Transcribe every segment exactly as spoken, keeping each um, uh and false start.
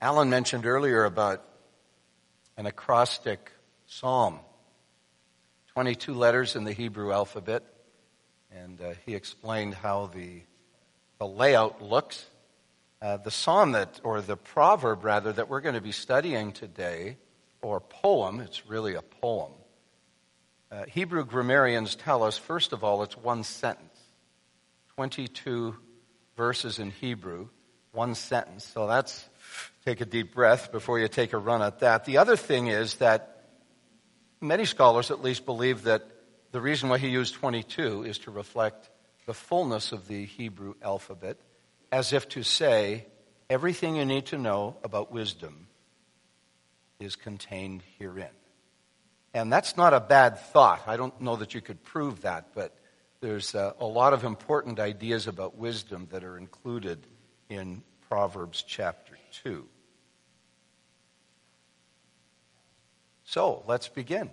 Alan mentioned earlier about an acrostic psalm, twenty-two letters in the Hebrew alphabet, and uh, he explained how the, the layout looks. Uh, the psalm that, or the proverb rather, that we're going to be studying today, or poem, it's really a poem. Uh, Hebrew grammarians tell us, first of all, it's one sentence. twenty-two verses in Hebrew, one sentence. So that's, take a deep breath before you take a run at that. The other thing is that many scholars at least believe that the reason why he used twenty-two is to reflect the fullness of the Hebrew alphabet, as if to say, everything you need to know about wisdom is contained herein. And that's not a bad thought. I don't know that you could prove that, but there's a, a lot of important ideas about wisdom that are included in Proverbs chapter two. So, let's begin.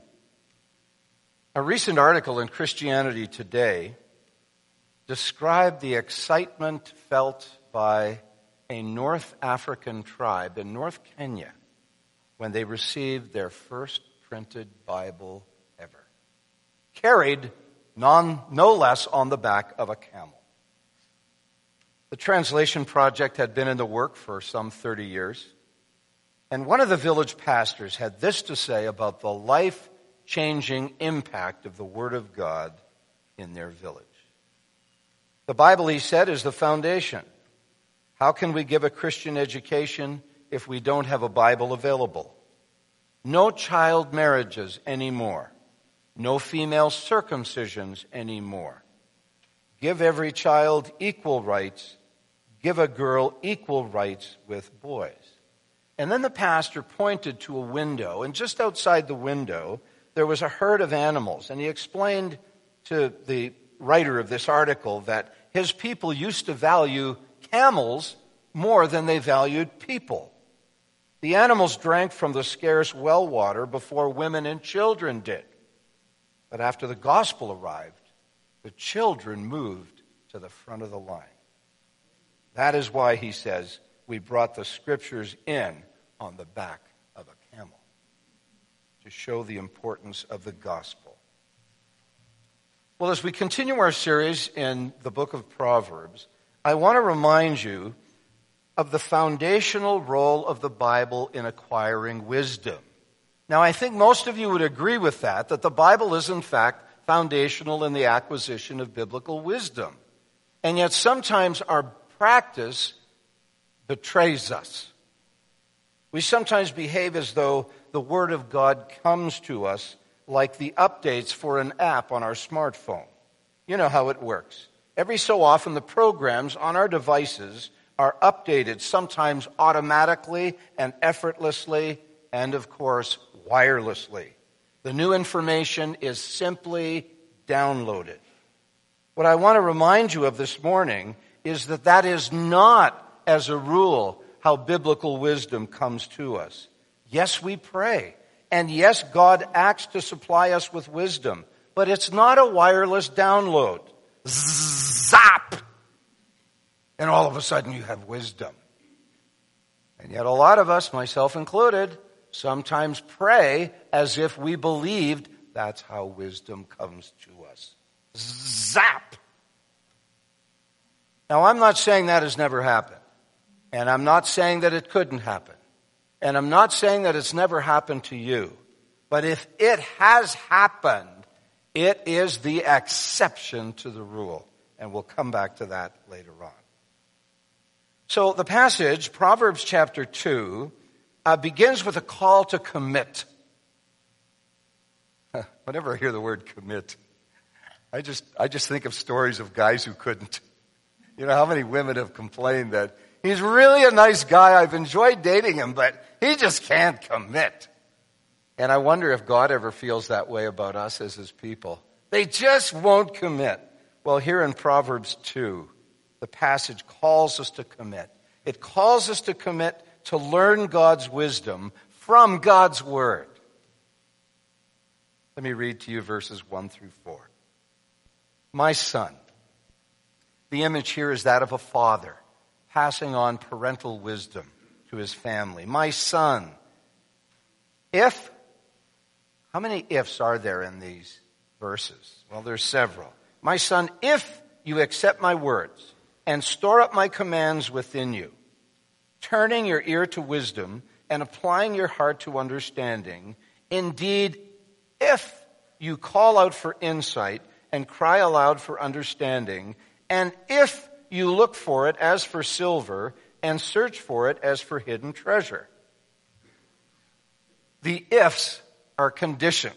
A recent article in Christianity Today described the excitement felt by a North African tribe in North Kenya when they received their first printed Bible ever, carried non, no less on the back of a camel. The translation project had been in the work for some thirty years, and one of the village pastors had this to say about the life-changing impact of the Word of God in their village. The Bible, he said, is the foundation. How can we give a Christian education if we don't have a Bible available? No child marriages anymore. No female circumcisions anymore. Give every child equal rights. Give a girl equal rights with boys. And then the pastor pointed to a window, and just outside the window, there was a herd of animals. And he explained to the writer of this article that his people used to value camels more than they valued people. The animals drank from the scarce well water before women and children did. But after the gospel arrived, the children moved to the front of the line. That is why, he says, we brought the scriptures in on the back of a camel, to show the importance of the gospel. Well, as we continue our series in the book of Proverbs, I want to remind you of the foundational role of the Bible in acquiring wisdom. Now, I think most of you would agree with that, that the Bible is, in fact, foundational in the acquisition of biblical wisdom. And yet sometimes our practice betrays us. We sometimes behave as though the Word of God comes to us like the updates for an app on our smartphone. You know how it works. Every so often, the programs on our devices are updated, sometimes automatically and effortlessly, and of course, wirelessly. The new information is simply downloaded. What I want to remind you of this morning is that that is not, as a rule, how biblical wisdom comes to us. Yes, we pray. And yes, God acts to supply us with wisdom. But it's not a wireless download. Zap! And all of a sudden you have wisdom. And yet a lot of us, myself included, sometimes pray as if we believed that's how wisdom comes to us. Zap! Now, I'm not saying that has never happened. And I'm not saying that it couldn't happen. And I'm not saying that it's never happened to you. But if it has happened, it is the exception to the rule. And we'll come back to that later on. So the passage, Proverbs chapter two, uh, begins with a call to commit. Whenever I hear the word commit, I just I just think of stories of guys who couldn't. You know, how many women have complained that he's really a nice guy, I've enjoyed dating him, but he just can't commit. And I wonder if God ever feels that way about us as his people. They just won't commit. Well, here in Proverbs two, the passage calls us to commit. It calls us to commit to learn God's wisdom from God's word. Let me read to you verses one through four. My son, the image here is that of a father passing on parental wisdom. to his family. My son, if, how many ifs are there in these verses? Well, there's several. My son, if you accept my words and store up my commands within you, turning your ear to wisdom and applying your heart to understanding, indeed, if you call out for insight and cry aloud for understanding, and if you look for it as for silver and search for it as for hidden treasure. The ifs are conditions.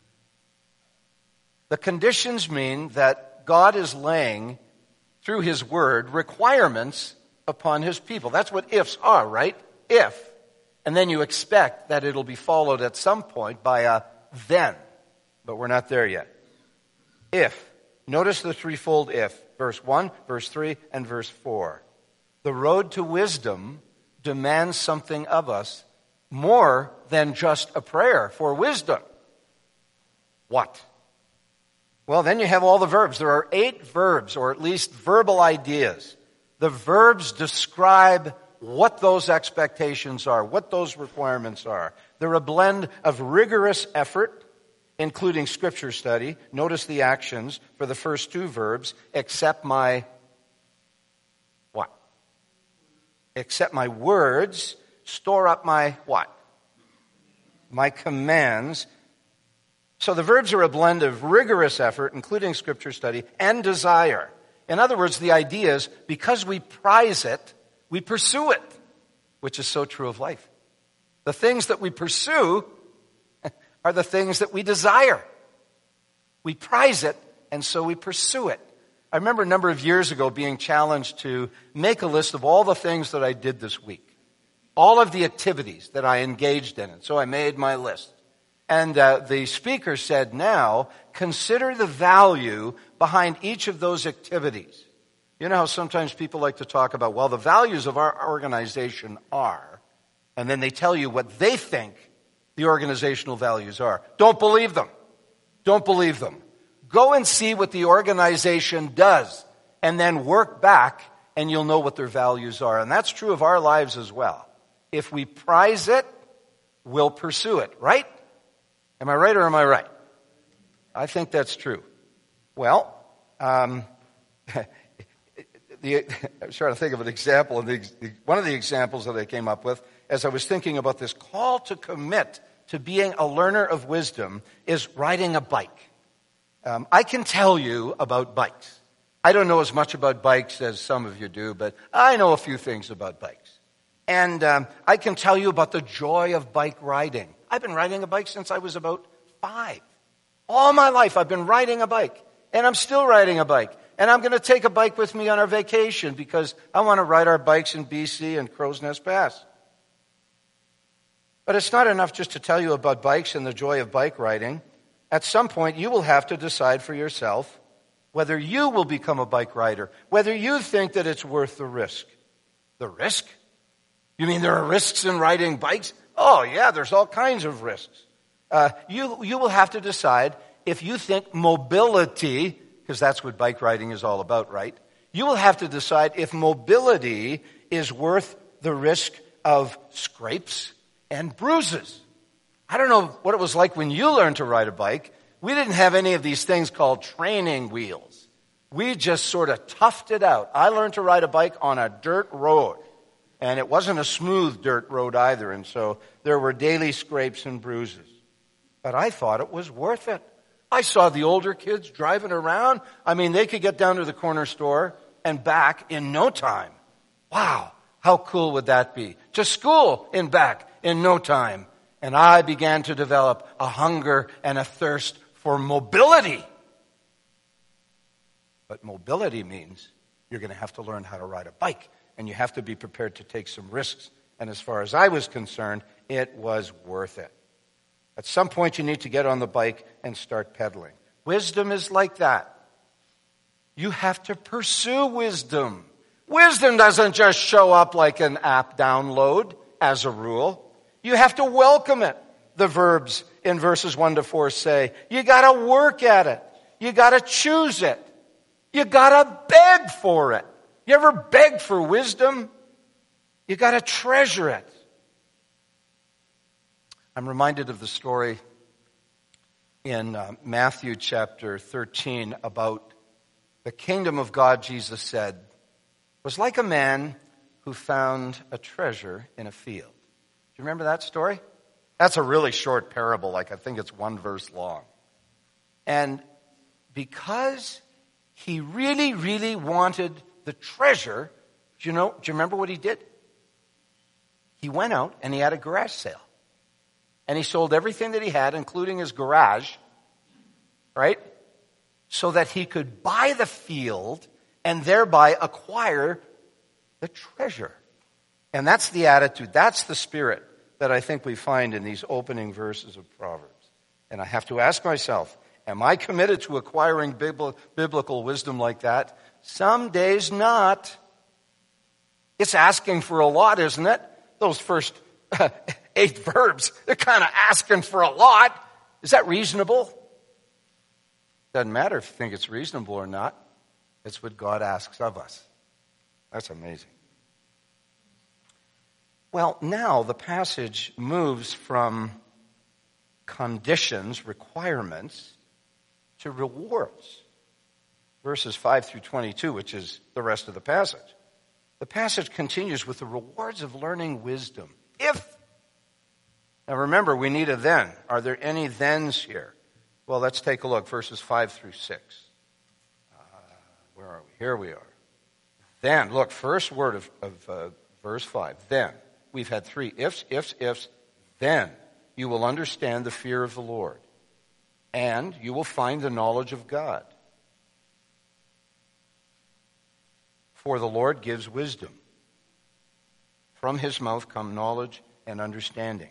The conditions mean that God is laying, through his word, requirements upon his people. That's what ifs are, right? If. And then you expect that it'll be followed at some point by a then. But we're not there yet. If. Notice the threefold if. Verse one, verse three, and verse four. The road to wisdom demands something of us more than just a prayer for wisdom. What? Well, then you have all the verbs. There are eight verbs, or at least verbal ideas. The verbs describe what those expectations are, what those requirements are. They're a blend of rigorous effort, including scripture study. Notice the actions for the first two verbs. Accept my what? Accept my words. Store up my what? My commands. So the verbs are a blend of rigorous effort, including scripture study, and desire. In other words, the idea is because we prize it, we pursue it, which is so true of life. The things that we pursue are the things that we desire. We prize it, and so we pursue it. I remember a number of years ago being challenged to make a list of all the things that I did this week, all of the activities that I engaged in. And so I made my list. And uh, the speaker said, now, consider the value behind each of those activities. You know how sometimes people like to talk about, well, the values of our organization are, and then they tell you what they think the organizational values are. Don't believe them. Don't believe them. Go and see what the organization does, and then work back, and you'll know what their values are. And that's true of our lives as well. If we prize it, we'll pursue it, right? Am I right or am I right? I think that's true. Well, um, the, I was trying to think of an example, and the, the, one of the examples that I came up with as I was thinking about this call to commit to being a learner of wisdom is riding a bike. Um, I can tell you about bikes. I don't know as much about bikes as some of you do, but I know a few things about bikes. And um, I can tell you about the joy of bike riding. I've been riding a bike since I was about five. All my life I've been riding a bike, and I'm still riding a bike. And I'm going to take a bike with me on our vacation because I want to ride our bikes in B C and Crow's Nest Pass. But it's not enough just to tell you about bikes and the joy of bike riding. At some point, you will have to decide for yourself whether you will become a bike rider, whether you think that it's worth the risk. The risk? You mean there are risks in riding bikes? Oh, yeah, there's all kinds of risks. Uh, you, you will have to decide if you think mobility, because that's what bike riding is all about, right? You will have to decide if mobility is worth the risk of scrapes and bruises. I don't know what it was like when you learned to ride a bike. We didn't have any of these things called training wheels. We just sort of toughed it out. I learned to ride a bike on a dirt road. And it wasn't a smooth dirt road either, and so there were daily scrapes and bruises. But I thought it was worth it. I saw the older kids driving around. I mean, they could get down to the corner store and back in no time. Wow, how cool would that be? To school and back in no time. And I began to develop a hunger and a thirst for mobility. But mobility means you're going to have to learn how to ride a bike. And you have to be prepared to take some risks. And as far as I was concerned, it was worth it. At some point, you need to get on the bike and start pedaling. Wisdom is like that. You have to pursue wisdom. Wisdom doesn't just show up like an app download, as a rule. You have to welcome it. The verbs in verses one to four say, you got to work at it. You got to choose it. You got to beg for it. You ever beg for wisdom? You got to treasure it. I'm reminded of the story in uh, Matthew chapter thirteen about the kingdom of God, Jesus said, was like a man who found a treasure in a field. Do you remember that story? That's a really short parable, like I think it's one verse long. And because he really, really wanted the treasure, do you know, do you remember what he did? He went out and he had a garage sale. And he sold everything that he had, including his garage, right? So that he could buy the field and thereby acquire the treasure. And that's the attitude, that's the spirit that I think we find in these opening verses of Proverbs. And I have to ask myself, am I committed to acquiring biblical wisdom like that? Some days not. It's asking for a lot, isn't it? Those first eight verbs, they're kind of asking for a lot. Is that reasonable? Doesn't matter if you think it's reasonable or not. It's what God asks of us. That's amazing. Well, now the passage moves from conditions, requirements, to rewards. Verses five through twenty-two, which is the rest of the passage. The passage continues with the rewards of learning wisdom. If, now remember, we need a then. Are there any thens here? Well, let's take a look, verses five through six. Uh, where are we? Here we are. Then, look, first word of, of uh, verse five, then. We've had three ifs, ifs, ifs. Then you will understand the fear of the Lord, and you will find the knowledge of God. For the Lord gives wisdom. From his mouth come knowledge and understanding.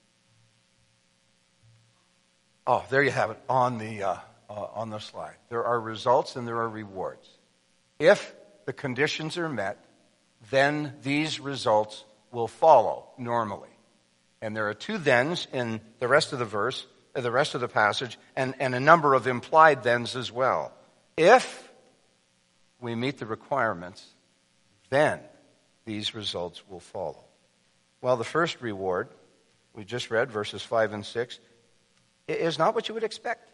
Oh, there you have it on the uh, uh, on the slide. There are results and there are rewards. If the conditions are met, then these results will follow normally. And there are two thens in the rest of the verse, uh, the rest of the passage, and, and a number of implied thens as well. If we meet the requirements, then these results will follow. Well, the first reward, we just read, verses five and six, is not what you would expect.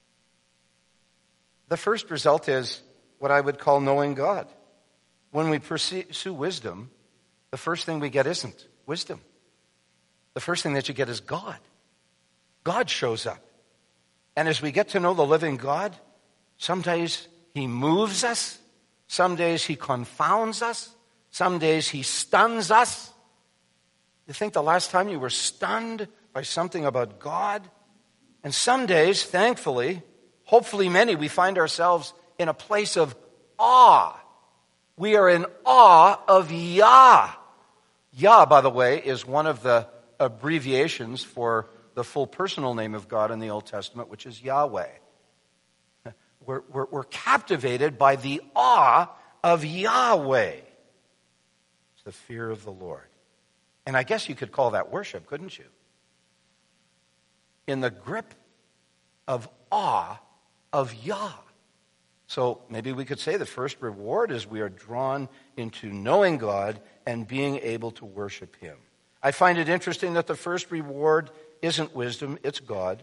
The first result is what I would call knowing God. When we pursue wisdom, the first thing we get isn't wisdom. The first thing that you get is God. God shows up. And as we get to know the living God, some days he moves us. Some days he confounds us. Some days he stuns us. You think the last time you were stunned by something about God? And some days, thankfully, hopefully many, we find ourselves in a place of awe. We are in awe of Yah. Yah, by the way, is one of the abbreviations for the full personal name of God in the Old Testament, which is Yahweh. We're, we're, we're captivated by the awe of Yahweh. It's the fear of the Lord. And I guess you could call that worship, couldn't you? In the grip of awe of Yah. So maybe we could say the first reward is we are drawn into knowing God and being able to worship him. I find it interesting that the first reward isn't wisdom, it's God.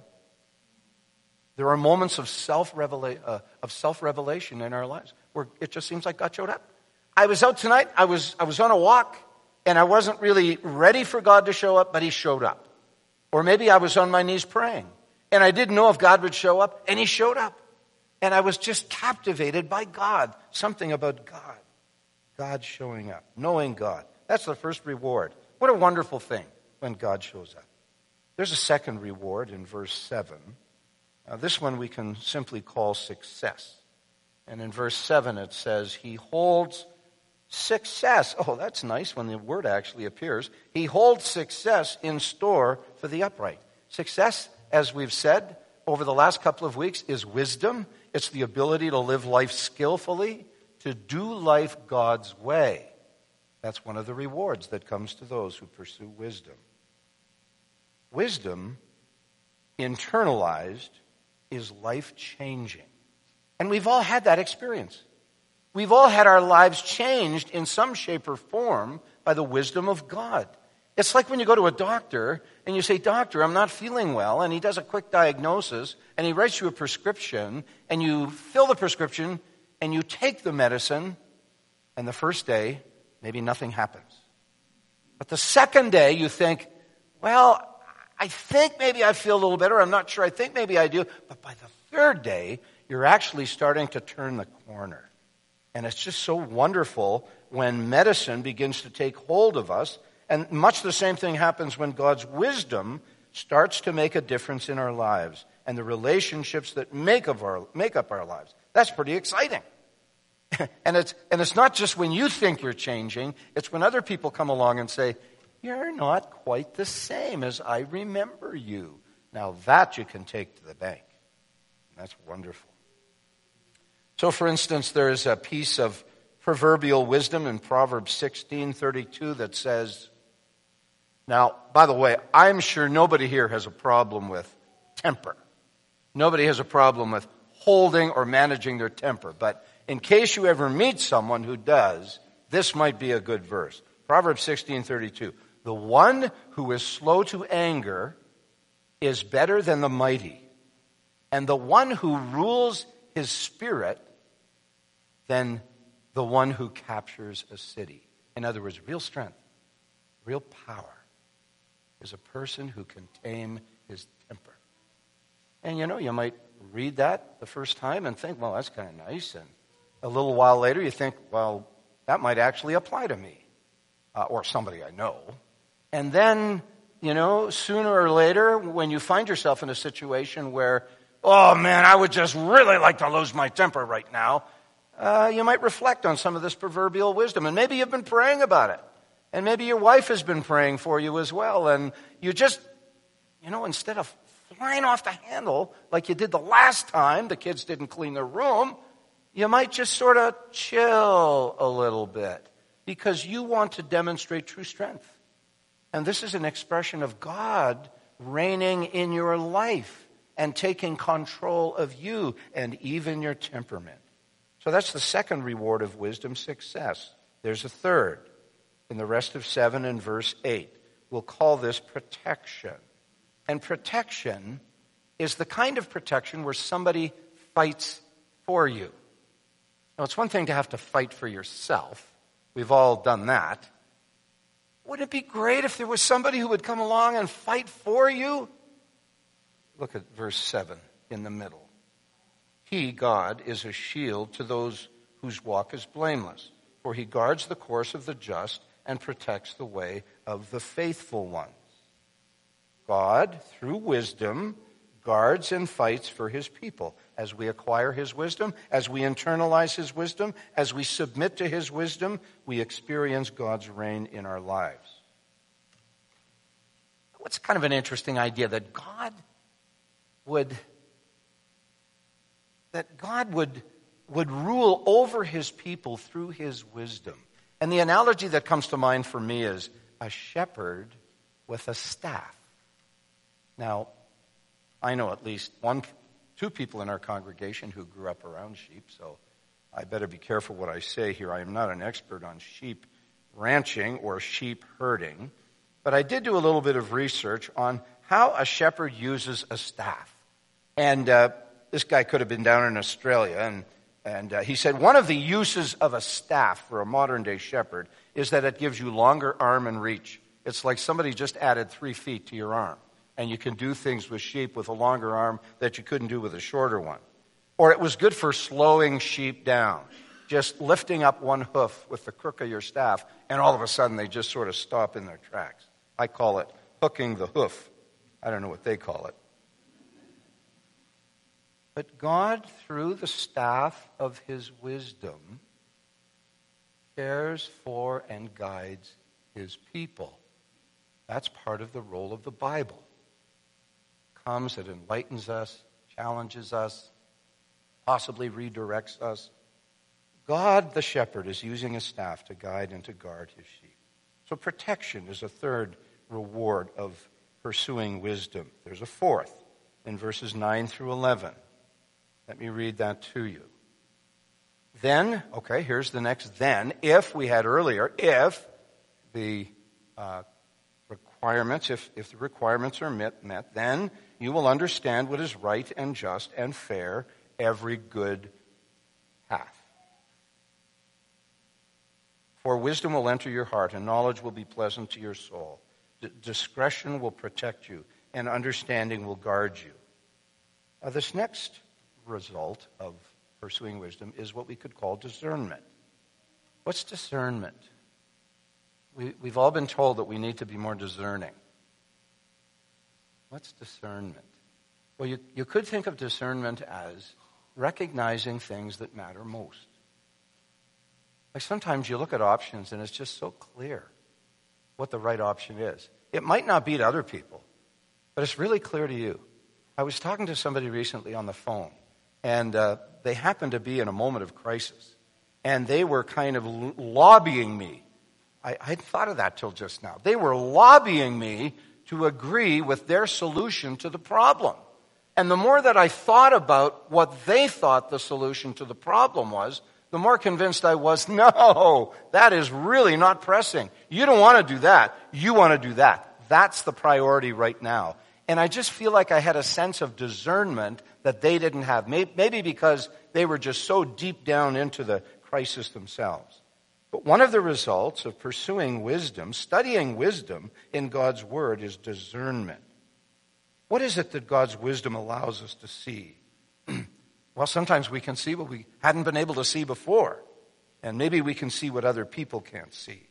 There are moments of self-revela- uh, of self-revelation in our lives where it just seems like God showed up. I was out tonight, I was I was on a walk, and I wasn't really ready for God to show up, but he showed up. Or maybe I was on my knees praying, and I didn't know if God would show up, and he showed up. And I was just captivated by God, something about God. God showing up, knowing God. That's the first reward. What a wonderful thing when God shows up. There's a second reward in verse seven. Now, this one we can simply call success. And in verse seven it says, he holds success. Oh, that's nice when the word actually appears. He holds success in store for the upright. Success, as we've said over the last couple of weeks, is wisdom. It's the ability to live life skillfully, to do life God's way. That's one of the rewards that comes to those who pursue wisdom. Wisdom, internalized, is life-changing. And we've all had that experience. We've all had our lives changed in some shape or form by the wisdom of God. It's like when you go to a doctor and you say, "Doctor, I'm not feeling well," and he does a quick diagnosis and he writes you a prescription, and you fill the prescription and you take the medicine, and the first day, maybe nothing happens. But the second day you think, "Well, I think maybe I feel a little better. I'm not sure. I think maybe I do." But by the third day, you're actually starting to turn the corner. And it's just so wonderful when medicine begins to take hold of us. And much the same thing happens when God's wisdom starts to make a difference in our lives and the relationships that make, of our, make up our lives. That's pretty exciting. and, it's, and it's not just when you think you're changing. It's when other people come along and say, "You're not quite the same as I remember you." Now that you can take to the bank. That's wonderful. So, for instance, there's a piece of proverbial wisdom in Proverbs sixteen thirty-two that says, now, by the way, I'm sure nobody here has a problem with temper. Nobody has a problem with holding or managing their temper. But in case you ever meet someone who does, this might be a good verse. Proverbs sixteen thirty-two. "The one who is slow to anger is better than the mighty, and the one who rules his spirit than the one who captures a city." In other words, real strength, real power is a person who can tame his temper. And you know, you might read that the first time and think, "Well, that's kind of nice." And a little while later you think, "Well, that might actually apply to me uh, or somebody I know." And then, you know, sooner or later, when you find yourself in a situation where, "Oh man, I would just really like to lose my temper right now," uh, you might reflect on some of this proverbial wisdom. And maybe you've been praying about it. And maybe your wife has been praying for you as well. And you just, you know, instead of flying off the handle like you did the last time the kids didn't clean their room, you might just sort of chill a little bit because you want to demonstrate true strength. And this is an expression of God reigning in your life and taking control of you and even your temperament. So that's the second reward of wisdom, success. There's a third in the rest of seven and verse eight. We'll call this protection. And protection is the kind of protection where somebody fights for you. Now, it's one thing to have to fight for yourself. We've all done that. Wouldn't it be great if there was somebody who would come along and fight for you? Look at verse seven in the middle. "He, God, is a shield to those whose walk is blameless, for he guards the course of the just and protects the way of the faithful ones." God, through wisdom, guards and fights for his people. As we acquire his wisdom, as we internalize his wisdom, as we submit to his wisdom, we experience God's reign in our lives. What's kind of an interesting idea that God would that God would would rule over his people through his wisdom. And the analogy that comes to mind for me is a shepherd with a staff. Now, I know at least one, two people in our congregation who grew up around sheep, so I better be careful what I say here. I am not an expert on sheep ranching or sheep herding, but I did do a little bit of research on how a shepherd uses a staff. And uh, this guy could have been down in Australia, and And uh, he said one of the uses of a staff for a modern-day shepherd is that it gives you longer arm and reach. It's like somebody just added three feet to your arm, and you can do things with sheep with a longer arm that you couldn't do with a shorter one. Or it was good for slowing sheep down, just lifting up one hoof with the crook of your staff, and all of a sudden they just sort of stop in their tracks. I call it hooking the hoof. I don't know what they call it. But God, through the staff of his wisdom, cares for and guides his people. That's part of the role of the Bible. It comes, it enlightens us, challenges us, possibly redirects us. God, the shepherd, is using his staff to guide and to guard his sheep. So protection is a third reward of pursuing wisdom. There's a fourth in verses nine through eleven. Let me read that to you. Then, okay, here's the next then. If, we had earlier, if the uh, requirements, if, if the requirements are met, met, then you will understand what is right and just and fair, every good path. For wisdom will enter your heart, and knowledge will be pleasant to your soul. D- discretion will protect you, and understanding will guard you. Uh, this next result of pursuing wisdom is what we could call discernment. What's discernment? We, we've all been told that we need to be more discerning. What's discernment? Well, you, you could think of discernment as recognizing things that matter most. Like sometimes you look at options and it's just so clear what the right option is. It might not be to other people, but it's really clear to you. I was talking to somebody recently on the phone, and uh, they happened to be in a moment of crisis, and they were kind of l- lobbying me. I, I hadn't thought of that till just now. They were lobbying me to agree with their solution to the problem. And the more that I thought about what they thought the solution to the problem was, the more convinced I was, no, that is really not pressing. You don't want to do that. You want to do that. That's the priority right now. And I just feel like I had a sense of discernment that they didn't have. Maybe because they were just so deep down into the crisis themselves. But one of the results of pursuing wisdom, studying wisdom in God's Word, is discernment. What is it that God's wisdom allows us to see? Well, sometimes we can see what we hadn't been able to see before. And maybe we can see what other people can't see.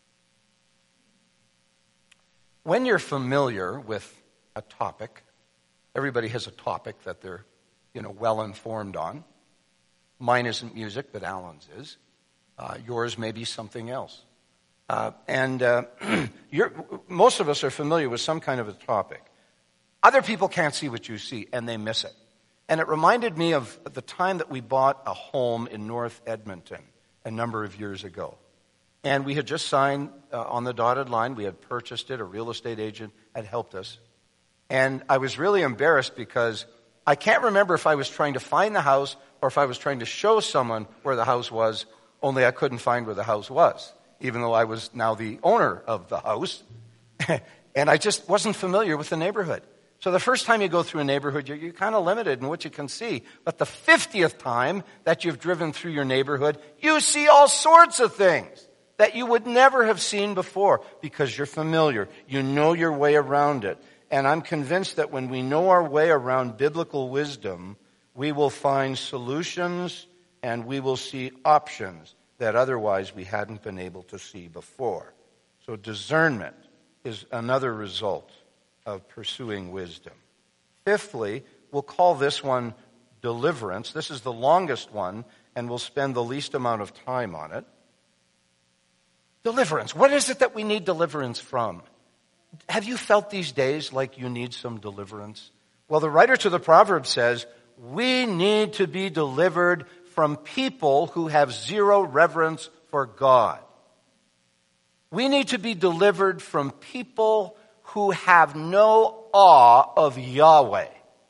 When you're familiar with a topic, everybody has a topic that they're, you know, well informed on. Mine isn't music, but Alan's is. Uh, yours may be something else. Uh, and uh, you're, most of us are familiar with some kind of a topic. Other people can't see what you see, and they miss it. And it reminded me of the time that we bought a home in North Edmonton a number of years ago. And we had just signed uh, on the dotted line. We had purchased it. A real estate agent had helped us. And I was really embarrassed because I can't remember if I was trying to find the house or if I was trying to show someone where the house was, only I couldn't find where the house was, even though I was now the owner of the house. And I just wasn't familiar with the neighborhood. So the first time you go through a neighborhood, you're, you're kind of limited in what you can see. But the fiftieth time that you've driven through your neighborhood, you see all sorts of things that you would never have seen before because you're familiar. You know your way around it. And I'm convinced that when we know our way around biblical wisdom, we will find solutions and we will see options that otherwise we hadn't been able to see before. So discernment is another result of pursuing wisdom. Fifthly, we'll call this one deliverance. This is the longest one, and we'll spend the least amount of time on it. Deliverance. What is it that we need deliverance from? Have you felt these days like you need some deliverance? Well, the writer to the Proverbs says, we need to be delivered from people who have zero reverence for God. We need to be delivered from people who have no awe of Yahweh.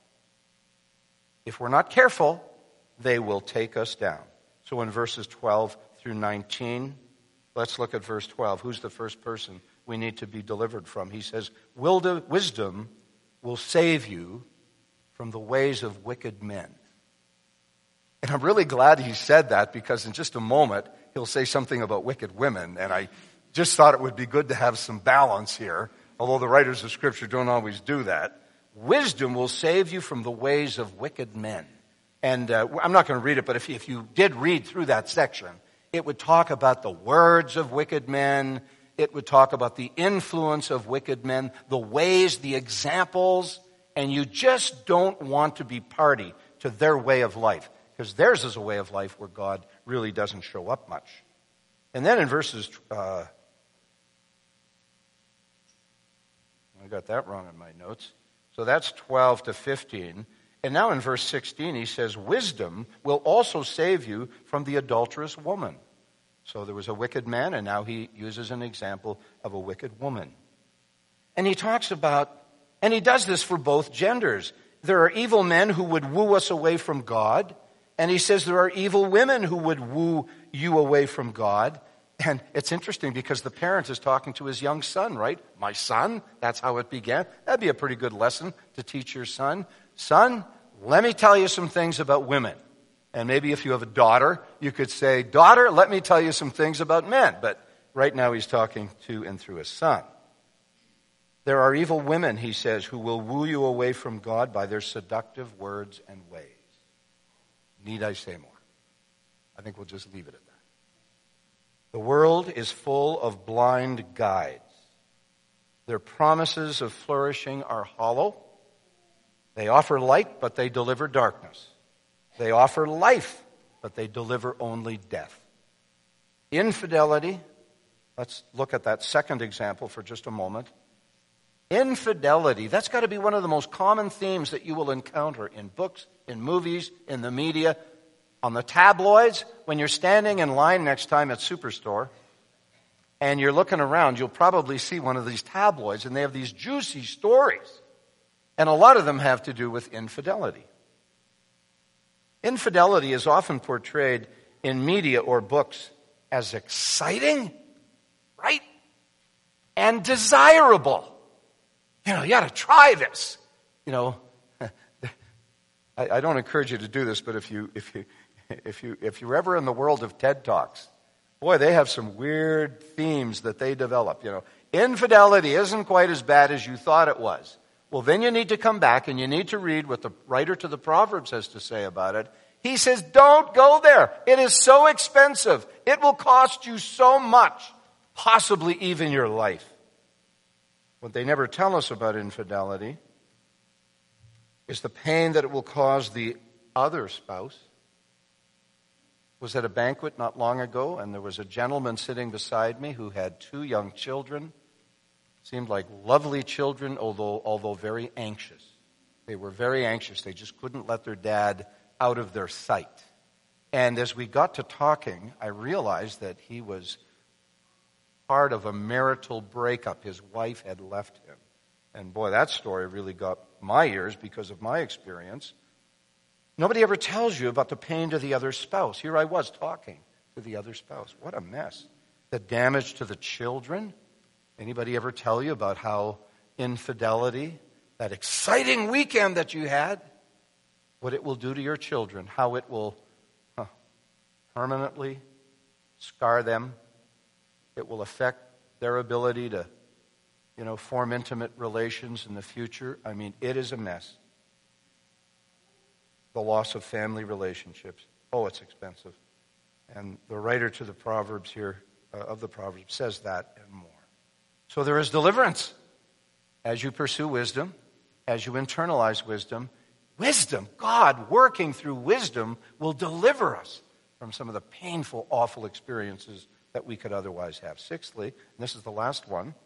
If we're not careful, they will take us down. So in verses twelve through nineteen, let's look at verse twelve. Who's the first person we need to be delivered from? He says, wisdom will save you from the ways of wicked men. And I'm really glad he said that because in just a moment, he'll say something about wicked women. And I just thought it would be good to have some balance here, although the writers of Scripture don't always do that. Wisdom will save you from the ways of wicked men. And uh, I'm not going to read it, but if, if you did read through that section, it would talk about the words of wicked men. It would talk about the influence of wicked men, the ways, the examples, and you just don't want to be party to their way of life, because theirs is a way of life where God really doesn't show up much. And then in verses, uh, I got that wrong in my notes. So that's twelve to fifteen. And now in verse sixteen, he says, wisdom will also save you from the adulterous woman. So there was a wicked man, and now he uses an example of a wicked woman. And he talks about, and he does this for both genders. There are evil men who would woo us away from God, and he says there are evil women who would woo you away from God. And it's interesting because the parent is talking to his young son, right? My son, that's how it began. That'd be a pretty good lesson to teach your son. Son, let me tell you some things about women. And maybe if you have a daughter, you could say, daughter, let me tell you some things about men. But right now he's talking to and through his son. There are evil women, he says, who will woo you away from God by their seductive words and ways. Need I say more? I think we'll just leave it at that. The world is full of blind guides. Their promises of flourishing are hollow. They offer light, but they deliver darkness. They offer life, but they deliver only death. Infidelity, let's look at that second example for just a moment. Infidelity, that's got to be one of the most common themes that you will encounter in books, in movies, in the media, on the tabloids. When you're standing in line next time at Superstore and you're looking around, you'll probably see one of these tabloids, and they have these juicy stories. And a lot of them have to do with infidelity. Infidelity is often portrayed in media or books as exciting, right? And desirable. You know, you got to try this. You know, I, I don't encourage you to do this, but if you if you if you if you're ever in the world of TED Talks, boy, they have some weird themes that they develop. You know, infidelity isn't quite as bad as you thought it was. Well, then you need to come back and you need to read what the writer to the Proverbs has to say about it. He says, don't go there. It is so expensive. It will cost you so much, possibly even your life. What they never tell us about infidelity is the pain that it will cause the other spouse. I was at a banquet not long ago, and there was a gentleman sitting beside me who had two young children. Seemed like lovely children, although although very anxious. They were very anxious. They just couldn't let their dad out of their sight. And as we got to talking, I realized that he was part of a marital breakup. His wife had left him. And boy, that story really got my ears because of my experience. Nobody ever tells you about the pain to the other spouse. Here I was talking to the other spouse. What a mess. The damage to the children. Anybody ever tell you about how infidelity, that exciting weekend that you had, what it will do to your children, how it will huh, permanently scar them. It will affect their ability to, you know, form intimate relations in the future. I mean, it is a mess. The loss of family relationships. Oh, it's expensive. And the writer to the Proverbs here, uh, of the Proverbs, says that and more. So there is deliverance as you pursue wisdom, as you internalize wisdom. Wisdom, God working through wisdom, will deliver us from some of the painful, awful experiences that we could otherwise have. Sixthly, and this is the last one,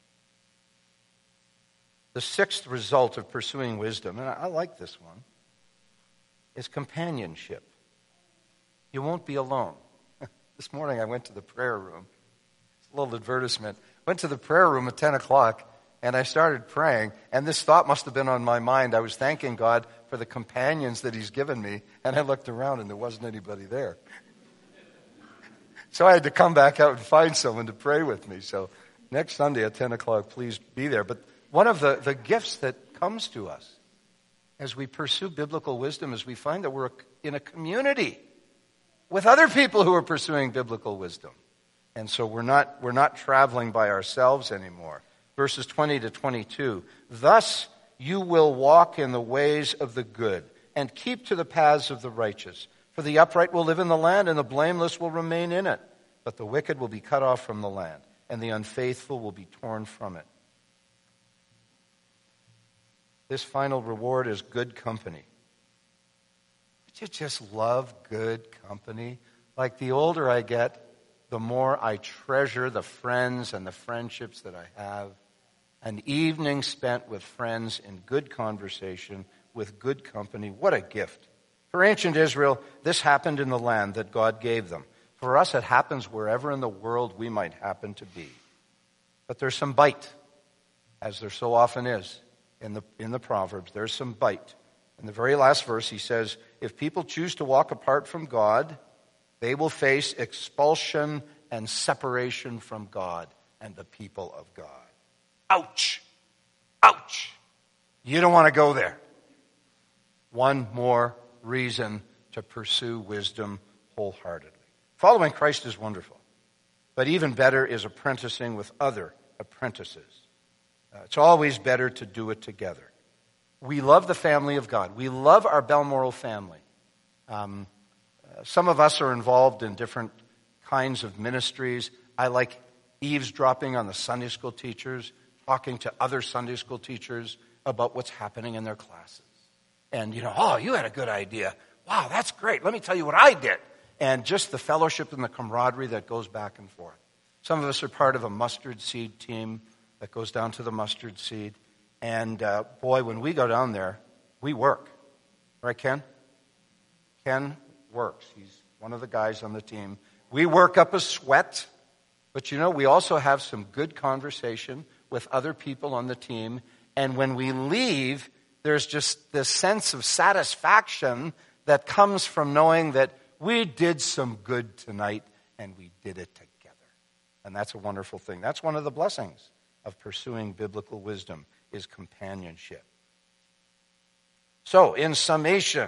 the sixth result of pursuing wisdom, and I like this one, is companionship. You won't be alone. This morning I went to the prayer room. It's a little advertisement. Went to the prayer room at ten o'clock, and I started praying, and this thought must have been on my mind. I was thanking God for the companions that He's given me, and I looked around, and there wasn't anybody there. So I had to come back out and find someone to pray with me. So next Sunday at ten o'clock, please be there. But one of the, the gifts that comes to us as we pursue biblical wisdom is we find that we're in a community with other people who are pursuing biblical wisdom. And so we're not we're not traveling by ourselves anymore. Verses twenty to twenty-two. Thus you will walk in the ways of the good and keep to the paths of the righteous. For the upright will live in the land, and the blameless will remain in it. But the wicked will be cut off from the land, and the unfaithful will be torn from it. This final reward is good company. Would you just love good company? Like the older I get, the more I treasure the friends and the friendships that I have. An evening spent with friends in good conversation, with good company. What a gift. For ancient Israel, this happened in the land that God gave them. For us, it happens wherever in the world we might happen to be. But there's some bite, as there so often is in the, in the Proverbs. There's some bite. In the very last verse, he says, if people choose to walk apart from God, they will face expulsion and separation from God and the people of God. Ouch! Ouch! You don't want to go there. One more reason to pursue wisdom wholeheartedly. Following Christ is wonderful, but even better is apprenticing with other apprentices. Uh, it's always better to do it together. We love the family of God. We love our Balmoral family. Um, uh, some of us are involved in different kinds of ministries. I like eavesdropping on the Sunday school teachers, talking to other Sunday school teachers about what's happening in their classes. And, you know, oh, you had a good idea. Wow, that's great. Let me tell you what I did. And just the fellowship and the camaraderie that goes back and forth. Some of us are part of a mustard seed team that goes down to the mustard seed. And, uh, boy, when we go down there, we work. Right, Ken? Ken works. He's one of the guys on the team. We work up a sweat. But, you know, we also have some good conversation with other people on the team. And when we leave, there's just this sense of satisfaction that comes from knowing that we did some good tonight and we did it together. And that's a wonderful thing. That's one of the blessings of pursuing biblical wisdom, is companionship. So, in summation,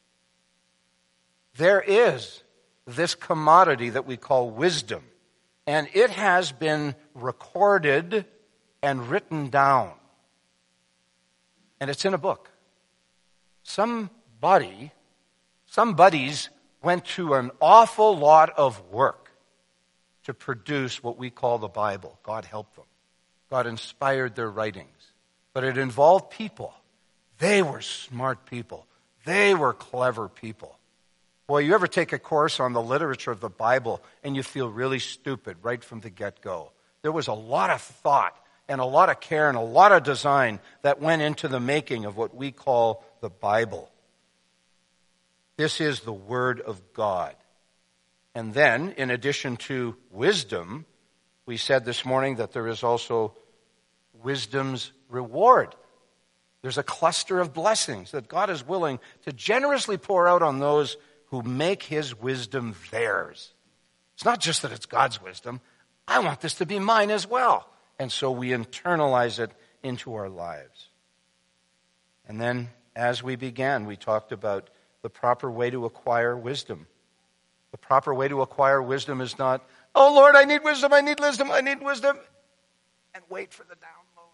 there is this commodity that we call wisdom, and it has been recorded and written down. And it's in a book. Somebody, somebody's went to an awful lot of work to produce what we call the Bible. God help them. God inspired their writings. But it involved people. They were smart people. They were clever people. Boy, you ever take a course on the literature of the Bible and you feel really stupid right from the get-go? There was a lot of thought and a lot of care and a lot of design that went into the making of what we call the Bible. This is the Word of God. And then, in addition to wisdom, we said this morning that there is also wisdom's reward. There's a cluster of blessings that God is willing to generously pour out on those who make His wisdom theirs. It's not just that it's God's wisdom. I want this to be mine as well. And so we internalize it into our lives. And then, as we began, we talked about the proper way to acquire wisdom. The proper way to acquire wisdom is not, oh Lord, I need wisdom, I need wisdom, I need wisdom, and wait for the download.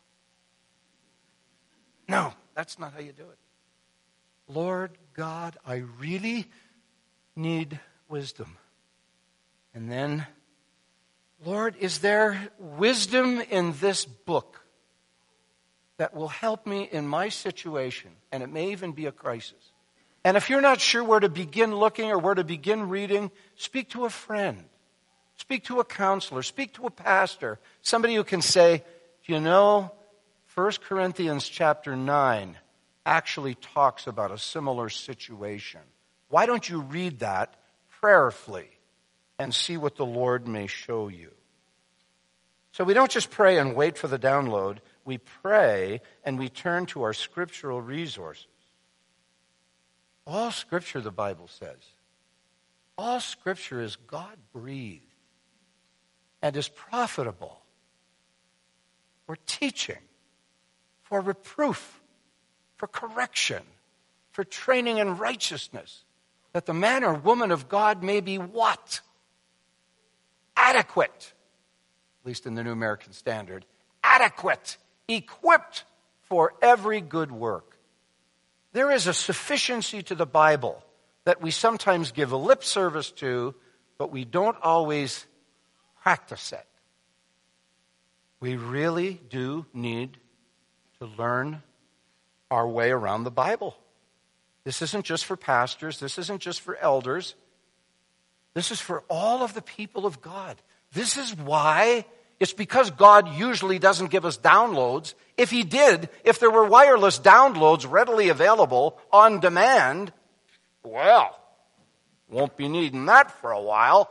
No, that's not how you do it. Lord God, I really need wisdom. And then, Lord, is there wisdom in this book that will help me in my situation? And it may even be a crisis. And if you're not sure where to begin looking or where to begin reading, speak to a friend. Speak to a counselor. Speak to a pastor. Somebody who can say, you know, First Corinthians chapter nine actually talks about a similar situation. Why don't you read that prayerfully and see what the Lord may show you? So we don't just pray and wait for the download. We pray and we turn to our scriptural resources. All Scripture, the Bible says, all Scripture is God-breathed and is profitable for teaching, for reproof, for correction, for training in righteousness, that the man or woman of God may be what? Adequate, at least in the New American Standard, adequate, equipped for every good work. There is a sufficiency to the Bible that we sometimes give a lip service to, but we don't always practice it. We really do need to learn our way around the Bible. This isn't just for pastors. This isn't just for elders. This is for all of the people of God. This is why it's because God usually doesn't give us downloads. If He did, if there were wireless downloads readily available on demand, well, won't be needing that for a while.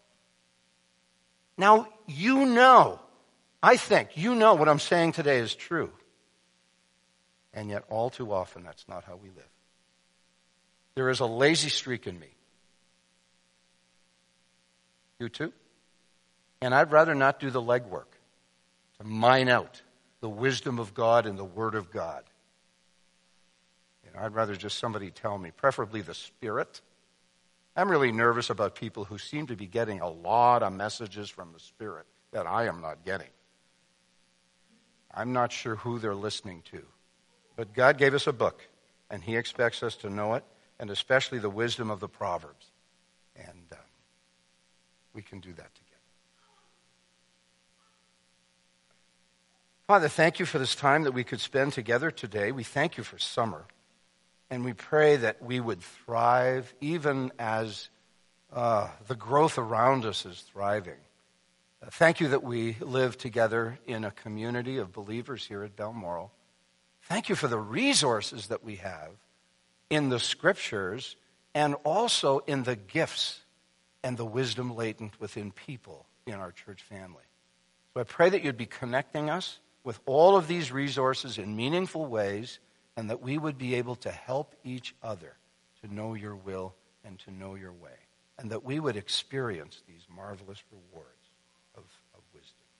Now, you know, I think you know what I'm saying today is true. And yet all too often that's not how we live. There is a lazy streak in me. You too? And I'd rather not do the legwork to mine out the wisdom of God and the Word of God. You know, I'd rather just somebody tell me, preferably the Spirit. I'm really nervous about people who seem to be getting a lot of messages from the Spirit that I am not getting. I'm not sure who they're listening to. But God gave us a book, and He expects us to know it, and especially the wisdom of the Proverbs. And um, we can do that together. Father, thank you for this time that we could spend together today. We thank you for summer. And we pray that we would thrive even as uh, the growth around us is thriving. Uh, thank you that we live together in a community of believers here at Balmoral. Thank you for the resources that we have in the Scriptures and also in the gifts and the wisdom latent within people in our church family. So I pray that you'd be connecting us with all of these resources in meaningful ways, and that we would be able to help each other to know your will and to know your way, and that we would experience these marvelous rewards of, of wisdom.